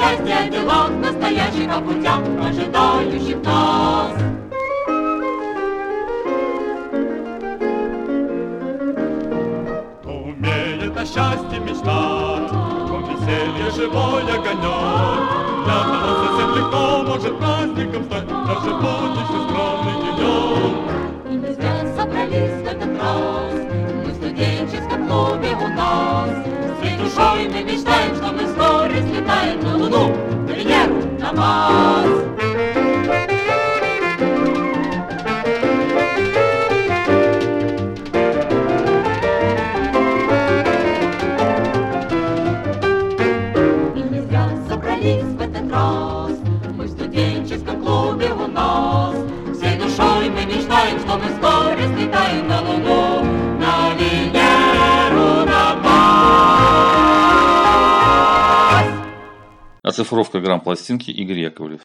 счастья, о делах настоящих, о путях, ожидающих нас. Кто умеет о счастье мечтать, кто веселье живое гонет, для того совсем легко может праздником стать даже будущий скромный денек. И мы зря собрались в этот раз, мы в студенческом клубе у нас. Всей душой мы мечтаем, что мы вскоре слетаем на Луну, на Венеру, на Марс. И мы зря собрались в этот раз, мы в студенческом клубе у нас. Всей душой мы мечтаем, что мы вскоре слетаем на Луну, на Венеру, на Марс. Оцифровка грамм-пластинки Игорь Яковлев.